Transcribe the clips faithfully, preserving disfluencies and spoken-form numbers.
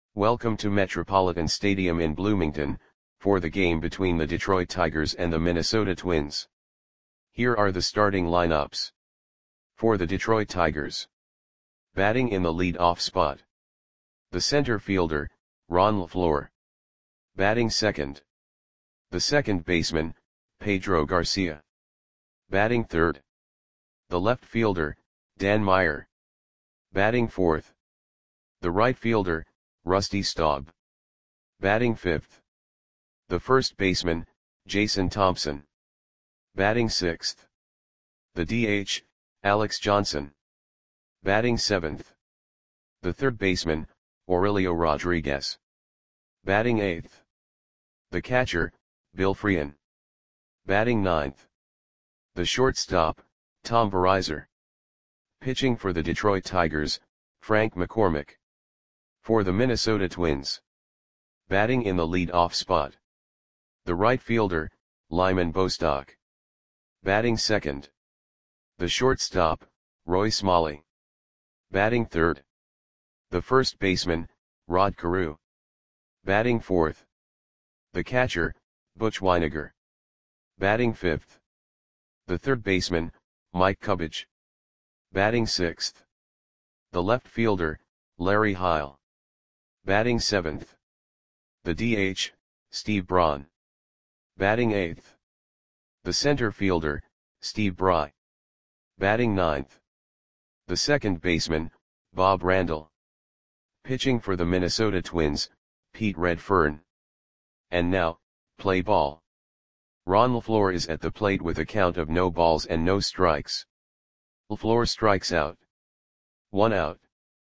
Welcome to Metropolitan Stadium in Bloomington, for the game between the Detroit Tigers and the Minnesota Twins. Here are the starting lineups. For the Detroit Tigers. Batting in the lead-off spot. The center fielder, Ron LeFlore. Batting second. The second baseman, Pedro Garcia. Batting third. The left fielder, Dan Meyer. Batting fourth. The right fielder, Rusty Staub. Batting fifth. The first baseman, Jason Thompson. Batting sixth. The D H, Alex Johnson. Batting seventh. The third baseman, Aurelio Rodriguez. Batting eighth. The catcher, Bill Freehan. Batting ninth. The shortstop, Tom Verizor. Pitching for the Detroit Tigers, Frank McCormick. For the Minnesota Twins. Batting in the lead-off spot. The right fielder, Lyman Bostock. Batting second. The shortstop, Roy Smalley. Batting third. The first baseman, Rod Carew. Batting fourth. The catcher, Butch Wynegar. Batting fifth. The third baseman, Mike Cubbage. Batting sixth. The left fielder, Larry Heil. Batting seventh. The D H, Steve Braun. Batting eighth. The center fielder, Steve Bry. Batting ninth. The second baseman, Bob Randall. Pitching for the Minnesota Twins, Pete Redfern. And now, play ball. Ron LeFlore is at the plate with a count of no balls and no strikes. LeFlore strikes out. One out.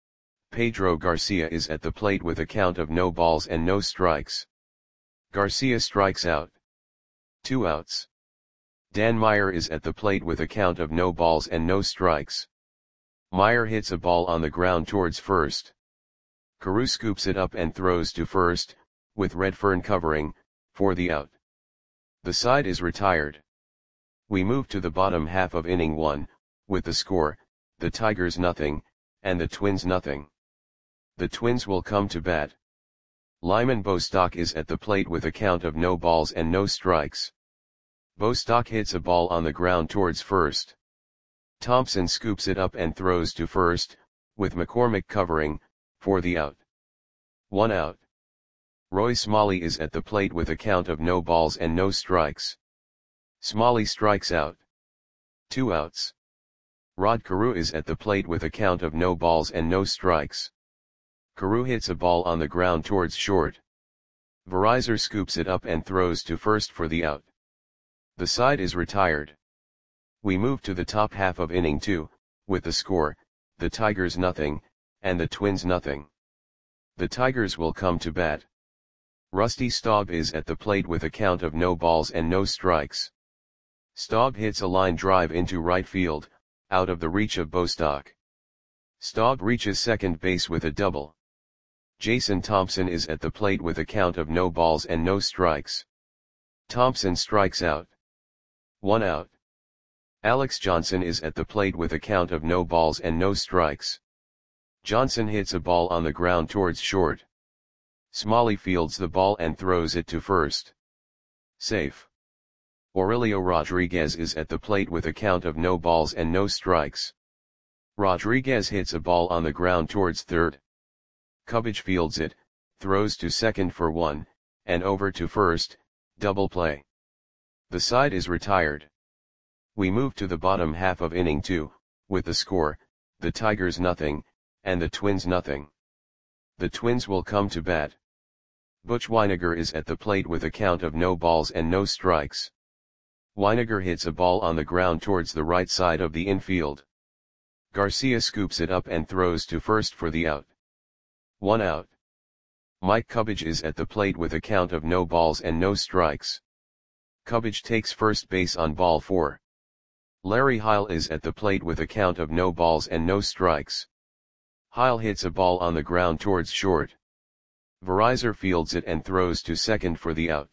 Pedro Garcia is at the plate with a count of no balls and no strikes. Garcia strikes out. Two outs. Dan Meyer is at the plate with a count of no balls and no strikes. Meyer hits a ball on the ground towards first. Carew scoops it up and throws to first, with Redfern covering, for the out. The side is retired. We move to the bottom half of inning one, with the score, the Tigers nothing, and the Twins nothing. The Twins will come to bat. Lyman Bostock is at the plate with a count of no balls and no strikes. Bostock hits a ball on the ground towards first. Thompson scoops it up and throws to first, with McCormick covering, for the out. One out. Roy Smalley is at the plate with a count of no balls and no strikes. Smalley strikes out. Two outs. Rod Carew is at the plate with a count of no balls and no strikes. Carew hits a ball on the ground towards short. Verizor scoops it up and throws to first for the out. The side is retired. We move to the top half of inning two, with the score, the Tigers nothing, and the Twins nothing. The Tigers will come to bat. Rusty Staub is at the plate with a count of no balls and no strikes. Staub hits a line drive into right field, out of the reach of Bostock. Staub reaches second base with a double. Jason Thompson is at the plate with a count of no balls and no strikes. Thompson strikes out. One out. Alex Johnson is at the plate with a count of no balls and no strikes. Johnson hits a ball on the ground towards short. Smalley fields the ball and throws it to first. Safe. Aurelio Rodriguez is at the plate with a count of no balls and no strikes. Rodriguez hits a ball on the ground towards third. Cubbage fields it, throws to second for one, and over to first, double play. The side is retired. We move to the bottom half of inning two, with the score, the Tigers nothing, and the Twins nothing. The Twins will come to bat. Butch Wynegar is at the plate with a count of no balls and no strikes. Wynegar hits a ball on the ground towards the right side of the infield. Garcia scoops it up and throws to first for the out. One out. Mike Cubbage is at the plate with a count of no balls and no strikes. Cubbage takes first base on ball four. Larry Heil is at the plate with a count of no balls and no strikes. Heil hits a ball on the ground towards short. Verizor fields it and throws to second for the out.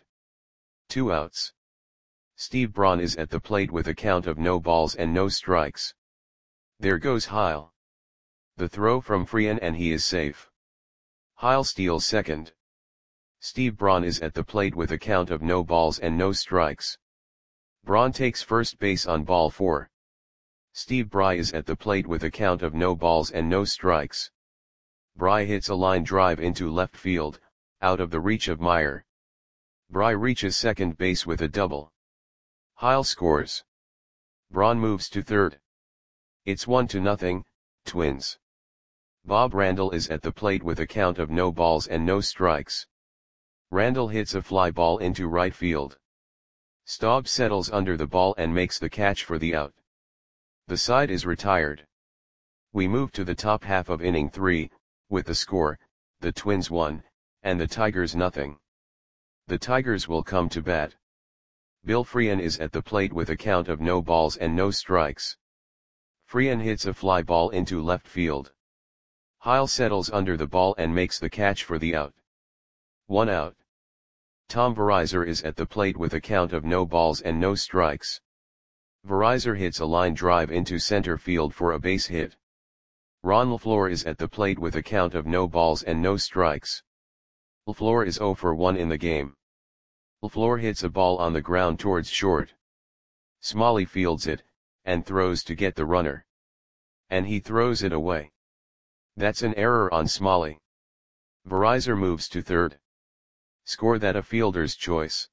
Two outs. Steve Braun is at the plate with a count of no balls and no strikes. There goes Heil. The throw from Freehan and he is safe. Heil steals second. Steve Braun is at the plate with a count of no balls and no strikes. Braun takes first base on ball four. Steve Bry is at the plate with a count of no balls and no strikes. Bry hits a line drive into left field, out of the reach of Meyer. Bry reaches second base with a double. Heil scores. Braun moves to third. It's one to nothing, Twins. Bob Randall is at the plate with a count of no balls and no strikes. Randall hits a fly ball into right field. Staub settles under the ball and makes the catch for the out. The side is retired. We move to the top half of inning three, with the score, the Twins one, and the Tigers nothing. The Tigers will come to bat. Bill Freehan is at the plate with a count of no balls and no strikes. Freehan hits a fly ball into left field. Heil settles under the ball and makes the catch for the out. One out. Tom Verizar is at the plate with a count of no balls and no strikes. Verizar hits a line drive into center field for a base hit. Ron LaFleur is at the plate with a count of no balls and no strikes. LaFleur is zero for one in the game. LaFleur hits a ball on the ground towards short. Smalley fields it, and throws to get the runner. And he throws it away. That's an error on Smalley. Verizar moves to third. Score that a fielder's choice.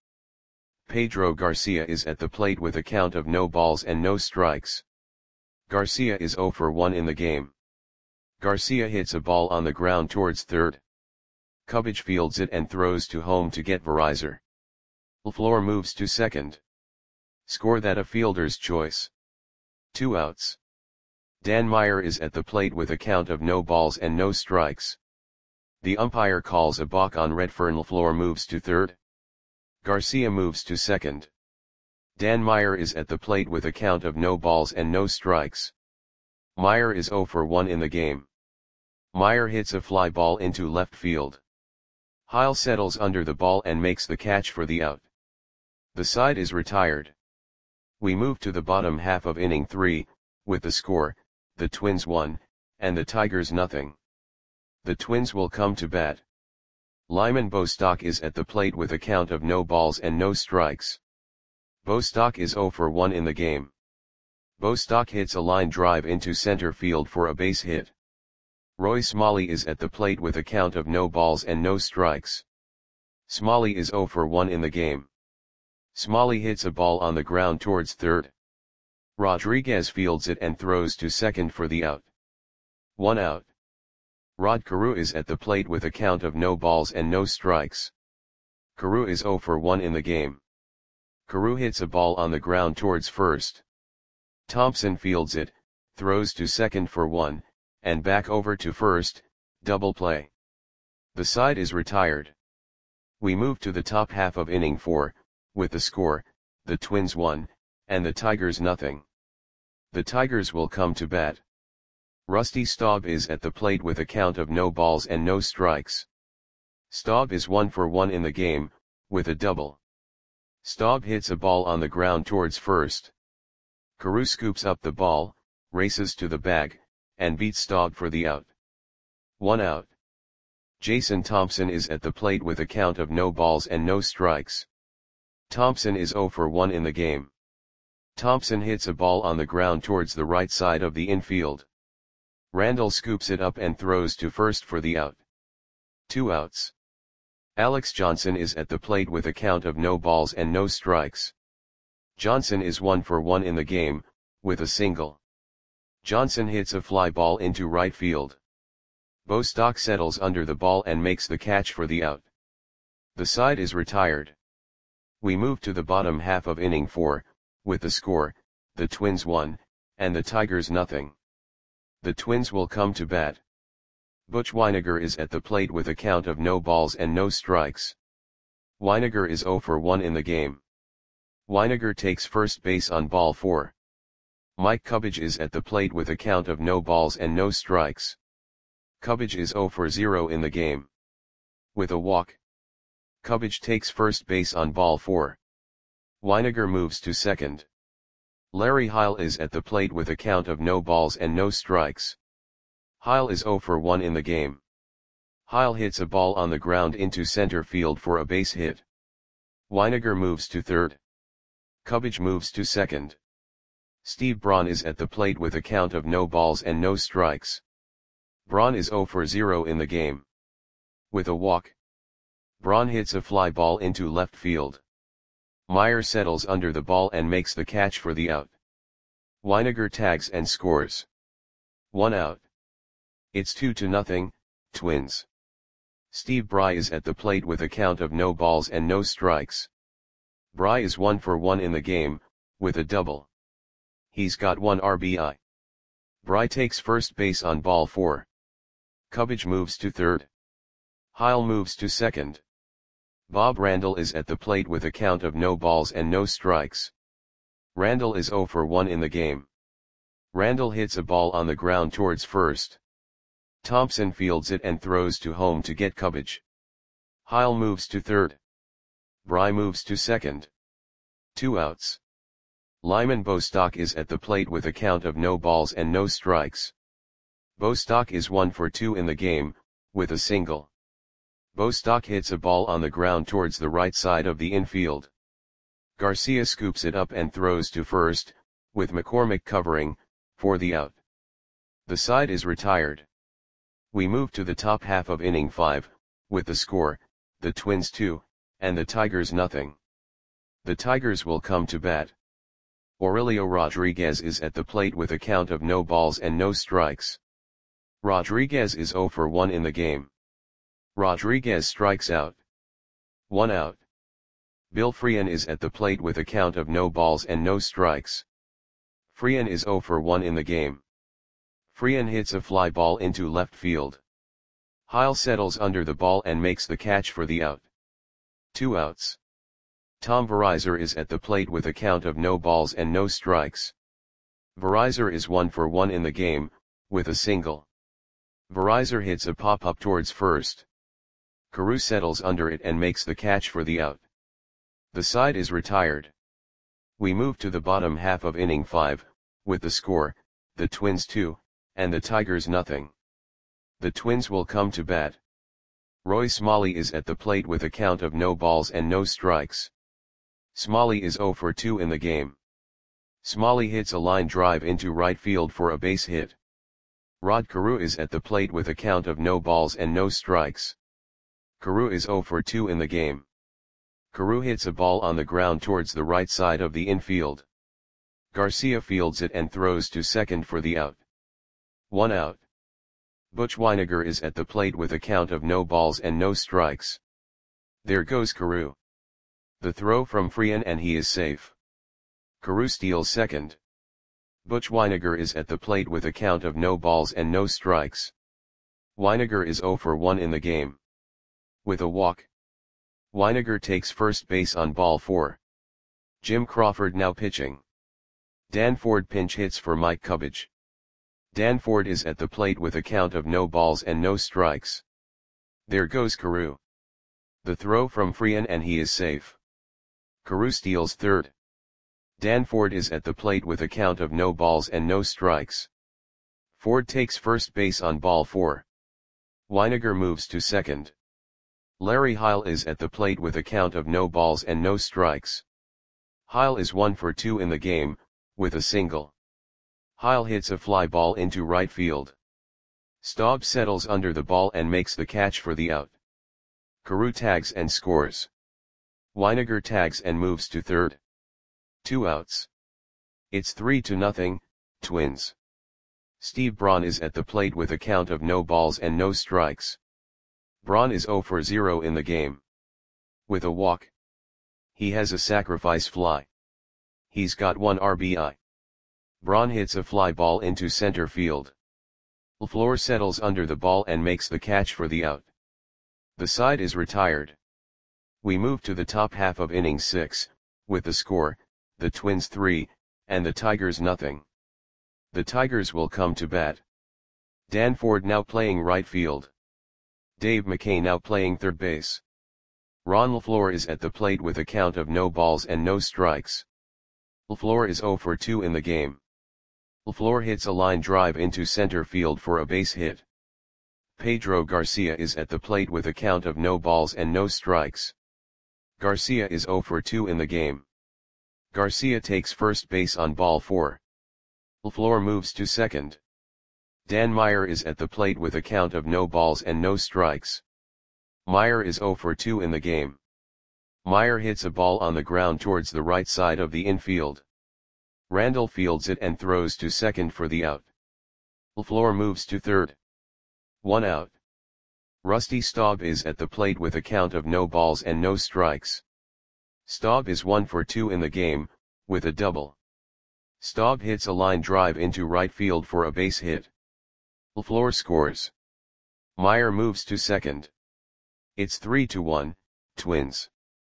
Pedro Garcia is at the plate with a count of no balls and no strikes. Garcia is zero for one in the game. Garcia hits a ball on the ground towards third. Cubbage fields it and throws to home to get Verizar. LaFleur moves to second. Score that a fielder's choice. Two outs. Dan Meyer is at the plate with a count of no balls and no strikes. The umpire calls a balk on Redfern. LaFleur moves to third. Garcia moves to second. Dan Meyer is at the plate with a count of no balls and no strikes. Meyer is zero for one in the game. Meyer hits a fly ball into left field. Heil settles under the ball and makes the catch for the out. The side is retired. We move to the bottom half of inning three, with the score, the Twins one, and the Tigers nothing. The Twins will come to bat. Lyman Bostock is at the plate with a count of no balls and no strikes. Bostock is zero for one in the game. Bostock hits a line drive into center field for a base hit. Roy Smalley is at the plate with a count of no balls and no strikes. Smalley is zero for one in the game. Smalley hits a ball on the ground towards third. Rodriguez fields it and throws to second for the out. One out. Rod Carew is at the plate with a count of no balls and no strikes. Carew is zero for one in the game. Carew hits a ball on the ground towards first. Thompson fields it, throws to second for one, and back over to first, double play. The side is retired. We move to the top half of inning four, with the score, the Twins one, and the Tigers nothing. The Tigers will come to bat. Rusty Staub is at the plate with a count of no balls and no strikes. Staub is one for one in the game, with a double. Staub hits a ball on the ground towards first. Carew scoops up the ball, races to the bag, and beats Staub for the out. One out. Jason Thompson is at the plate with a count of no balls and no strikes. Thompson is zero for one in the game. Thompson hits a ball on the ground towards the right side of the infield. Randall scoops it up and throws to first for the out. Two outs. Alex Johnson is at the plate with a count of no balls and no strikes. Johnson is one for one in the game, with a single. Johnson hits a fly ball into right field. Bostock settles under the ball and makes the catch for the out. The side is retired. We move to the bottom half of inning four, with the score, the Twins one, and the Tigers nothing. The Twins will come to bat. Butch Wynegar is at the plate with a count of no balls and no strikes. Wynegar is zero for one in the game. Wynegar takes first base on ball four. Mike Cubbage is at the plate with a count of no balls and no strikes. Cubbage is zero for zero in the game. With a walk. Cubbage takes first base on ball four. Wynegar moves to second. Larry Heil is at the plate with a count of no balls and no strikes. Heil is zero for one in the game. Heil hits a ball on the ground into center field for a base hit. Weiniger moves to third. Kubbage moves to second. Steve Braun is at the plate with a count of no balls and no strikes. Braun is zero for zero in the game. With a walk, Braun hits a fly ball into left field. Meyer settles under the ball and makes the catch for the out. Weiniger tags and scores. One out. It's two to nothing, Twins. Steve Bry is at the plate with a count of no balls and no strikes. Bry is one for one in the game, with a double. He's got one R B I. Bry takes first base on ball four. Kubbage moves to third. Heil moves to second. Bob Randall is at the plate with a count of no balls and no strikes. Randall is zero for one in the game. Randall hits a ball on the ground towards first. Thompson fields it and throws to home to get Kubbage. Heil moves to third. Bry moves to second. Two outs. Lyman Bostock is at the plate with a count of no balls and no strikes. Bostock is one for two in the game, with a single. Bostock hits a ball on the ground towards the right side of the infield. Garcia scoops it up and throws to first, with McCormick covering, for the out. The side is retired. We move to the top half of inning five, with the score, the Twins two, and the Tigers nothing. The Tigers will come to bat. Aurelio Rodriguez is at the plate with a count of no balls and no strikes. Rodriguez is zero for one in the game. Rodriguez strikes out. One out. Bill Freehan is at the plate with a count of no balls and no strikes. Freehan is zero for one in the game. Freehan hits a fly ball into left field. Heil settles under the ball and makes the catch for the out. Two outs. Tom Verizar is at the plate with a count of no balls and no strikes. Verizar is one for one in the game, with a single. Verizar hits a pop-up towards first. Carew settles under it and makes the catch for the out. The side is retired. We move to the bottom half of inning five, with the score, the Twins two, and the Tigers nothing. The Twins will come to bat. Roy Smalley is at the plate with a count of no balls and no strikes. Smalley is zero for two in the game. Smalley hits a line drive into right field for a base hit. Rod Carew is at the plate with a count of no balls and no strikes. Carew is zero for two in the game. Carew hits a ball on the ground towards the right side of the infield. Garcia fields it and throws to second for the out. One out. Butch Weiniger is at the plate with a count of no balls and no strikes. There goes Carew. The throw from Freehan and he is safe. Carew steals second. Butch Weiniger is at the plate with a count of no balls and no strikes. Weiniger is zero for one in the game. With a walk, Weiniger takes first base on ball four. Jim Crawford now pitching. Dan Ford pinch hits for Mike Kubbage. Dan Ford is at the plate with a count of no balls and no strikes. There goes Carew. The throw from Freehan and he is safe. Carew steals third. Dan Ford is at the plate with a count of no balls and no strikes. Ford takes first base on ball four. Weiniger moves to second. Larry Heil is at the plate with a count of no balls and no strikes. Heil is one for two in the game, with a single. Heil hits a fly ball into right field. Staub settles under the ball and makes the catch for the out. Carew tags and scores. Weiniger tags and moves to third. Two outs. It's three to nothing, Twins. Steve Braun is at the plate with a count of no balls and no strikes. Braun is zero for zero in the game. With a walk, he has a sacrifice fly. He's got one R B I. Braun hits a fly ball into center field. LaFleur settles under the ball and makes the catch for the out. The side is retired. We move to the top half of inning six, with the score, the Twins three, and the Tigers nothing. The Tigers will come to bat. Dan Ford now playing right field. Dave McKay now playing third base. Ron LaFleur is at the plate with a count of no balls and no strikes. LaFleur is zero for two in the game. LaFleur hits a line drive into center field for a base hit. Pedro Garcia is at the plate with a count of no balls and no strikes. Garcia is zero for two in the game. Garcia takes first base on ball four. LeFleur moves to second. Dan Meyer is at the plate with a count of no balls and no strikes. Meyer is zero for two in the game. Meyer hits a ball on the ground towards the right side of the infield. Randall fields it and throws to second for the out. LeFleur moves to third. One out. Rusty Staub is at the plate with a count of no balls and no strikes. Staub is one for two in the game, with a double. Staub hits a line drive into right field for a base hit. LeFleur scores. Meyer moves to second. It's three to one, Twins.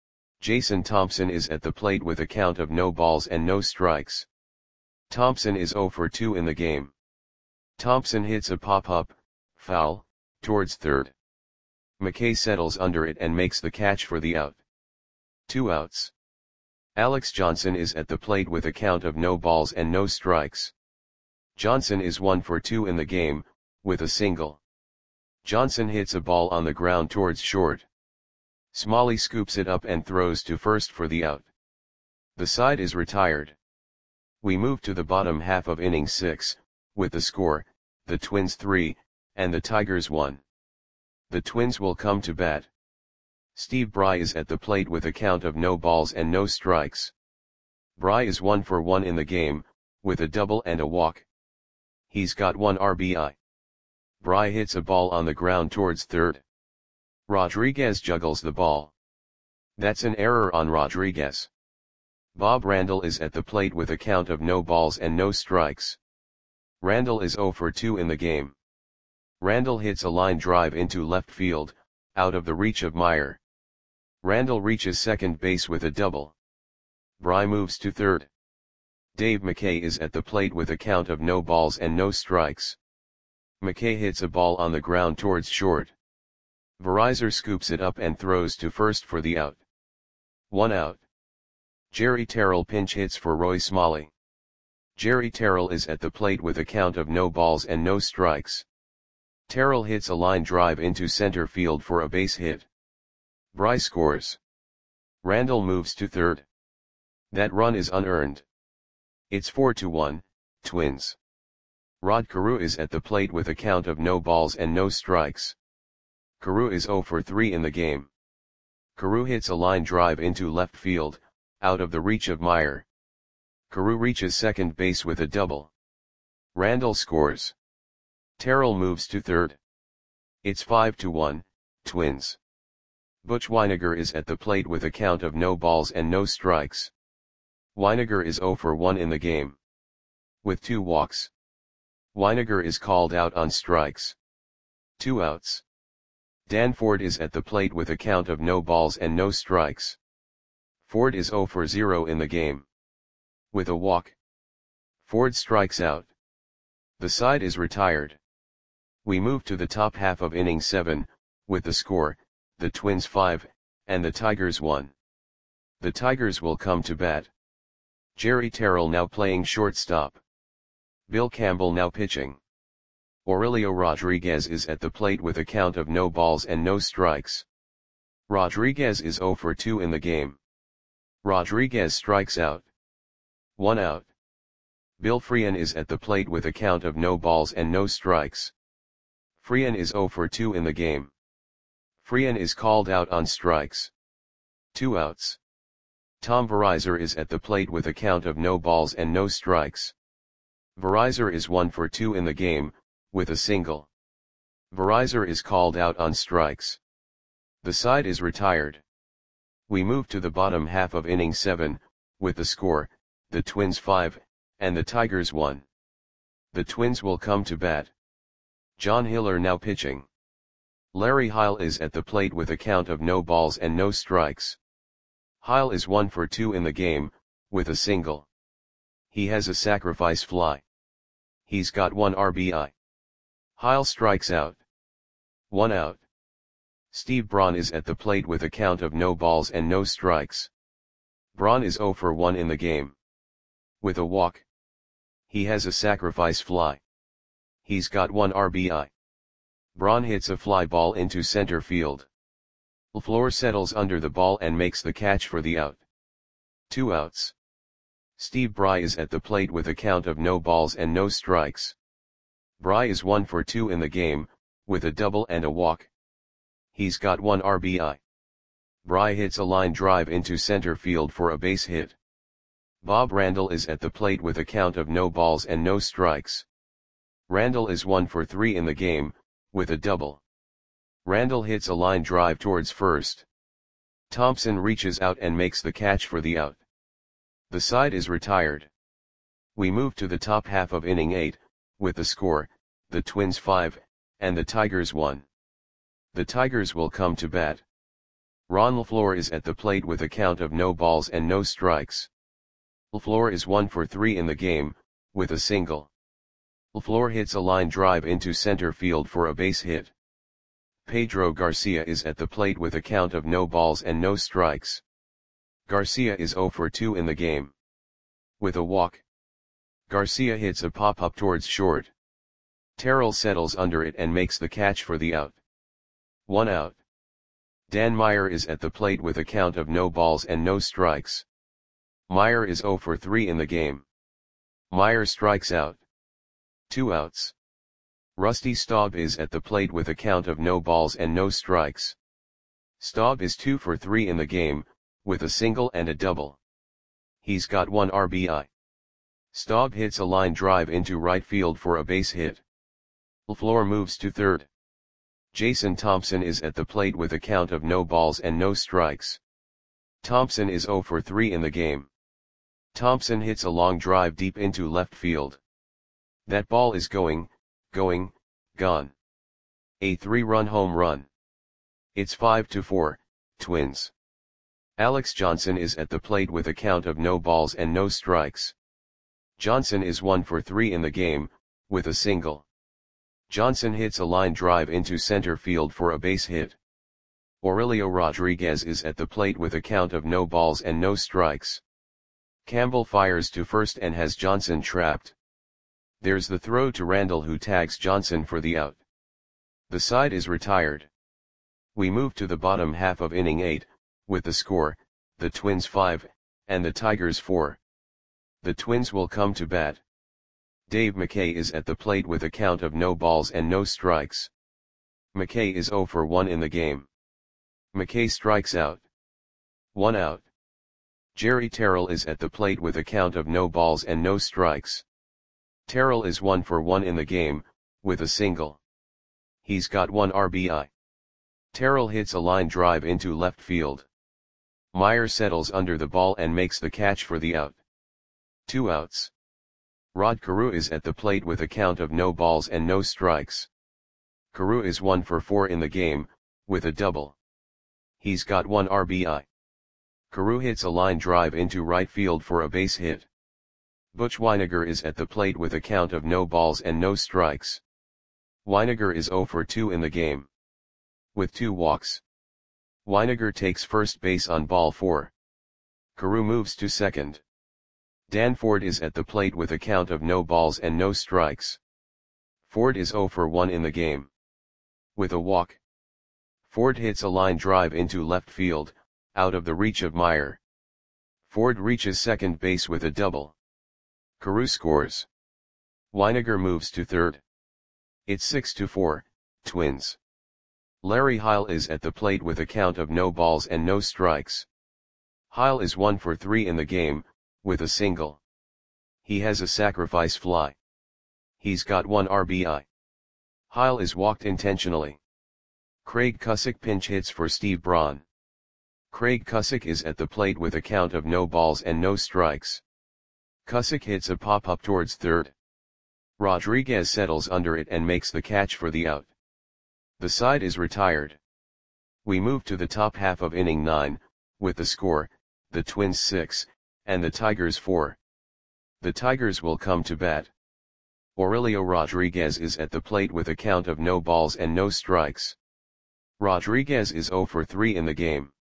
Jason Thompson is at the plate with a count of no balls and no strikes. Thompson is zero for two in the game. Thompson hits a pop-up, foul, towards third. McKay settles under it and makes the catch for the out. Two outs. Alex Johnson is at the plate with a count of no balls and no strikes. Johnson is one for two in the game, with a single. Johnson hits a ball on the ground towards short. Smalley scoops it up and throws to first for the out. The side is retired. We move to the bottom half of inning six, with the score, the Twins three, and the Tigers one. The Twins will come to bat. Steve Bry is at the plate with a count of no balls and no strikes. Bry is one for one in the game, with a double and a walk. He's got one R B I. Bry hits a ball on the ground towards third. Rodriguez juggles the ball. That's an error on Rodriguez. Bob Randall is at the plate with a count of no balls and no strikes. Randall is zero for two in the game. Randall hits a line drive into left field, out of the reach of Meyer. Randall reaches second base with a double. Bry moves to third. Dave McKay is at the plate with a count of no balls and no strikes. McKay hits a ball on the ground towards short. Verizor scoops it up and throws to first for the out. One out. Jerry Terrell pinch hits for Roy Smalley. Jerry Terrell is at the plate with a count of no balls and no strikes. Terrell hits a line drive into center field for a base hit. Bry scores. Randall moves to third. That run is unearned. It's four to one, Twins. Rod Carew is at the plate with a count of no balls and no strikes. Carew is zero for three in the game. Carew hits a line drive into left field, out of the reach of Meyer. Carew reaches second base with a double. Randall scores. Terrell moves to third. It's five to one, Twins. Butch Weiniger is at the plate with a count of no balls and no strikes. Weiniger is zero for one in the game. With two walks. Weiniger is called out on strikes. Two outs. Dan Ford is at the plate with a count of no balls and no strikes. Ford is zero for zero in the game. With a walk. Ford strikes out. The side is retired. We move to the top half of inning seven, with the score, the Twins five, and the Tigers one. The Tigers will come to bat. Jerry Terrell now playing shortstop. Bill Campbell now pitching. Aurelio Rodriguez is at the plate with a count of no balls and no strikes. Rodriguez is zero for two in the game. Rodriguez strikes out. One out. Bill Freehan is at the plate with a count of no balls and no strikes. Freehan is zero for two in the game. Freehan is called out on strikes. Two outs. Tom Verizor is at the plate with a count of no balls and no strikes. Verizor is one for two in the game, with a single. Verizor is called out on strikes. The side is retired. We move to the bottom half of inning seven, with the score, the Twins five, and the Tigers one. The Twins will come to bat. John Hiller now pitching. Larry Heil is at the plate with a count of no balls and no strikes. Heil is one for two in the game, with a single. He has a sacrifice fly. He's got one R B I. Heil strikes out. One out. Steve Braun is at the plate with a count of no balls and no strikes. Braun is zero for one in the game. With a walk. He has a sacrifice fly. He's got one R B I. Braun hits a fly ball into center field. LaFleur settles under the ball and makes the catch for the out. Two outs. Steve Bry is at the plate with a count of no balls and no strikes. Bry is one for two in the game, with a double and a walk. He's got one R B I. Bry hits a line drive into center field for a base hit. Bob Randall is at the plate with a count of no balls and no strikes. Randall is one for three in the game, with a double. Randall hits a line drive towards first. Thompson reaches out and makes the catch for the out. The side is retired. We move to the top half of inning eight, with the score, the Twins five, and the Tigers one. The Tigers will come to bat. Ron LaFleur is at the plate with a count of no balls and no strikes. LaFleur is one for three in the game, with a single. LaFleur hits a line drive into center field for a base hit. Pedro Garcia is at the plate with a count of no balls and no strikes. Garcia is zero for two in the game. With a walk. Garcia hits a pop-up towards short. Terrell settles under it and makes the catch for the out. One out. Dan Meyer is at the plate with a count of no balls and no strikes. Meyer is zero for three in the game. Meyer strikes out. Two outs. Rusty Staub is at the plate with a count of no balls and no strikes. Staub is two for three in the game, with a single and a double. He's got one R B I. Staub hits a line drive into right field for a base hit. LaFleur moves to third. Jason Thompson is at the plate with a count of no balls and no strikes. Thompson is zero for three in the game. Thompson hits a long drive deep into left field. That ball is going, going, gone. A three-run home run. It's five to four, Twins. Alex Johnson is at the plate with a count of no balls and no strikes. Johnson is one for three in the game, with a single. Johnson hits a line drive into center field for a base hit. Aurelio Rodriguez is at the plate with a count of no balls and no strikes. Campbell fires to first and has Johnson trapped. There's the throw to Randall, who tags Johnson for the out. The side is retired. We move to the bottom half of inning eight, with the score, the Twins five, and the Tigers four. The Twins will come to bat. Dave McKay is at the plate with a count of no balls and no strikes. McKay is zero for one in the game. McKay strikes out. One out. Jerry Terrell is at the plate with a count of no balls and no strikes. Terrell is one for one in the game, with a single. He's got one R B I. Terrell hits a line drive into left field. Meyer settles under the ball and makes the catch for the out. Two outs. Rod Carew is at the plate with a count of no balls and no strikes. Carew is one for four in the game, with a double. He's got one R B I. Carew hits a line drive into right field for a base hit. Butch Weiniger is at the plate with a count of no balls and no strikes. Weiniger is zero for two in the game. With two walks. Weiniger takes first base on ball four. Carew moves to second. Dan Ford is at the plate with a count of no balls and no strikes. Ford is zero for one in the game. With a walk. Ford hits a line drive into left field, out of the reach of Meyer. Ford reaches second base with a double. Carew scores. Weiniger moves to third. It's six to four, Twins. Larry Heil is at the plate with a count of no balls and no strikes. Heil is one for three in the game, with a single. He has a sacrifice fly. He's got one R B I. Heil is walked intentionally. Craig Cusick pinch hits for Steve Braun. Craig Cusick is at the plate with a count of no balls and no strikes. Cusick hits a pop-up towards third. Rodriguez settles under it and makes the catch for the out. The side is retired. We move to the top half of inning nine, with the score, the Twins six, and the Tigers four. The Tigers will come to bat. Aurelio Rodriguez is at the plate with a count of no balls and no strikes. Rodriguez is zero for three in the game.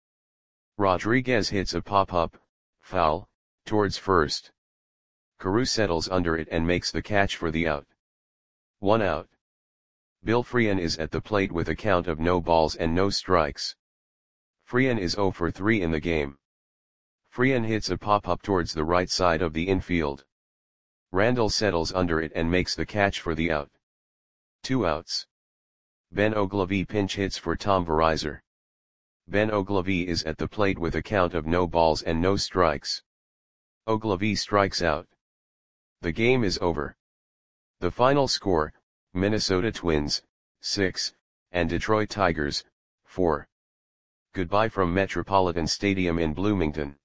Rodriguez hits a pop-up, foul, towards first. Carew settles under it and makes the catch for the out. One out. Bill Freehan is at the plate with a count of no balls and no strikes. Freehan is zero for three in the game. Freehan hits a pop-up towards the right side of the infield. Randall settles under it and makes the catch for the out. Two outs. Ben Oglivie pinch hits for Tom Verizor. Ben Oglivie is at the plate with a count of no balls and no strikes. Oglivie strikes out. The game is over. The final score, Minnesota Twins, six, and Detroit Tigers, four. Goodbye from Metropolitan Stadium in Bloomington.